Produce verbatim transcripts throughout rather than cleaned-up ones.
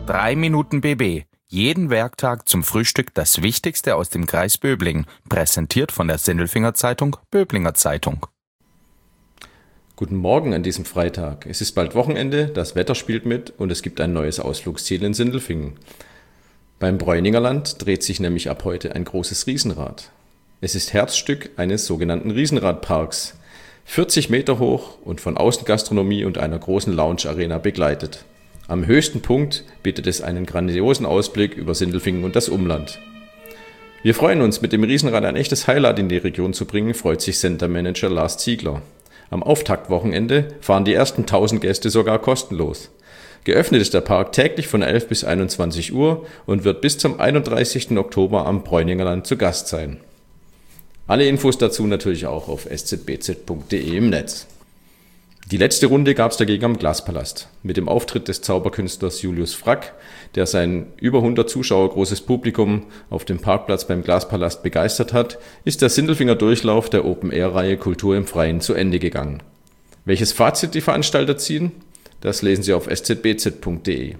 Drei Minuten B B. Jeden Werktag zum Frühstück das Wichtigste aus dem Kreis Böblingen. Präsentiert von der Sindelfinger Zeitung, Böblinger Zeitung. Guten Morgen an diesem Freitag. Es ist bald Wochenende, das Wetter spielt mit und es gibt ein neues Ausflugsziel in Sindelfingen. Beim Bräuningerland dreht sich nämlich ab heute ein großes Riesenrad. Es ist Herzstück eines sogenannten Riesenradparks. vierzig Meter hoch und von Außengastronomie und einer großen Lounge-Arena begleitet. Am höchsten Punkt bietet es einen grandiosen Ausblick über Sindelfingen und das Umland. Wir freuen uns, mit dem Riesenrad ein echtes Highlight in die Region zu bringen, freut sich Center-Manager Lars Ziegler. Am Auftaktwochenende fahren die ersten tausend Gäste sogar kostenlos. Geöffnet ist der Park täglich von elf bis einundzwanzig Uhr und wird bis zum einunddreißigsten Oktober am Bräuningerland zu Gast sein. Alle Infos dazu natürlich auch auf s z b z punkt d e im Netz. Die letzte Runde gab es dagegen am Glaspalast. Mit dem Auftritt des Zauberkünstlers Julius Frack, der sein über hundert Zuschauer großes Publikum auf dem Parkplatz beim Glaspalast begeistert hat, ist der Sindelfinger Durchlauf der Open-Air-Reihe Kultur im Freien zu Ende gegangen. Welches Fazit die Veranstalter ziehen? Das lesen Sie auf s z b z punkt d e.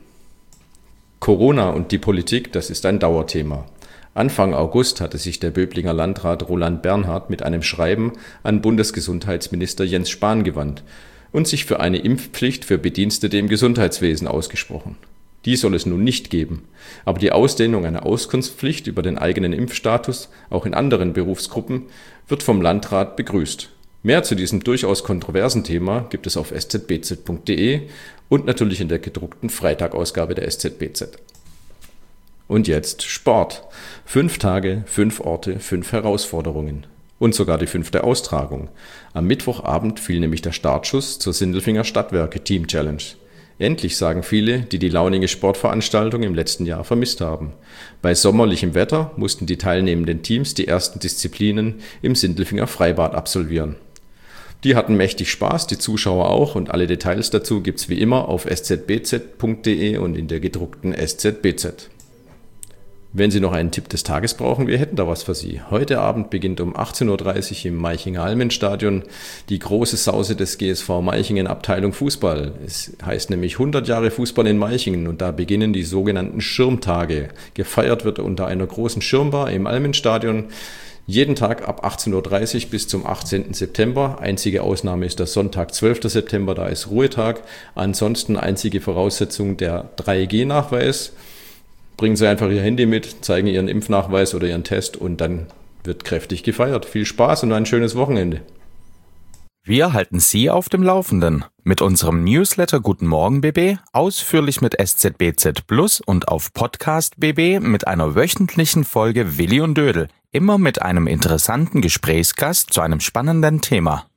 Corona und die Politik, das ist ein Dauerthema. Anfang August hatte sich der Böblinger Landrat Roland Bernhard mit einem Schreiben an Bundesgesundheitsminister Jens Spahn gewandt und sich für eine Impfpflicht für Bedienstete im Gesundheitswesen ausgesprochen. Die soll es nun nicht geben, aber die Ausdehnung einer Auskunftspflicht über den eigenen Impfstatus, auch in anderen Berufsgruppen, wird vom Landrat begrüßt. Mehr zu diesem durchaus kontroversen Thema gibt es auf s z b z punkt d e und natürlich in der gedruckten Freitagausgabe der S Z B Z. Und jetzt Sport. Fünf Tage, fünf Orte, fünf Herausforderungen. Und sogar die fünfte Austragung. Am Mittwochabend fiel nämlich der Startschuss zur Sindelfinger Stadtwerke Team Challenge. Endlich, sagen viele, die die launige Sportveranstaltung im letzten Jahr vermisst haben. Bei sommerlichem Wetter mussten die teilnehmenden Teams die ersten Disziplinen im Sindelfinger Freibad absolvieren. Die hatten mächtig Spaß, die Zuschauer auch, und alle Details dazu gibt's wie immer auf s z b z punkt d e und in der gedruckten S Z B Z. Wenn Sie noch einen Tipp des Tages brauchen, wir hätten da was für Sie. Heute Abend beginnt um achtzehn Uhr dreißig im Meichinger Almenstadion die große Sause des G S V Meichingen Abteilung Fußball. Es heißt nämlich hundert Jahre Fußball in Meichingen und da beginnen die sogenannten Schirmtage. Gefeiert wird unter einer großen Schirmbar im Almenstadion. Jeden Tag ab achtzehn Uhr dreißig bis zum achtzehnten September. Einzige Ausnahme ist der Sonntag, zwölften September, da ist Ruhetag. Ansonsten einzige Voraussetzung der drei G Nachweis. Bringen Sie einfach Ihr Handy mit, zeigen Ihren Impfnachweis oder Ihren Test und dann wird kräftig gefeiert. Viel Spaß und ein schönes Wochenende. Wir halten Sie auf dem Laufenden mit unserem Newsletter Guten Morgen B B, ausführlich mit S Z B Z Plus und auf Podcast B B mit einer wöchentlichen Folge Willi und Dödel, immer mit einem interessanten Gesprächsgast zu einem spannenden Thema.